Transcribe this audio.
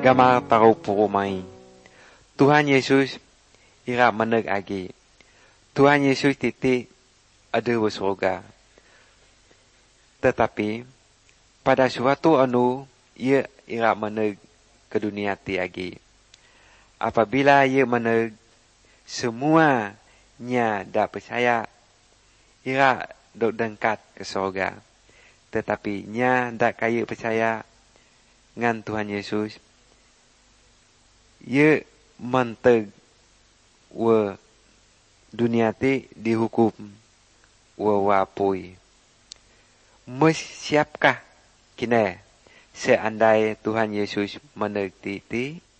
gamar taro purumai. Tuhan Yesus ira meneg agi. Tuhan Yesus titik ada di surga. Tetapi pada suatu anu ia ira meneg ke dunia ti agi. Apabila ia meneg, semuanya dak percaya ira dok dengkat ke surga. Tetapi nya dak kaya percaya ngan Tuhan Yesus, ia menteg wa dunia ti dihukum wa wapui. Siapkah kini seandai Tuhan Yesus meneg ti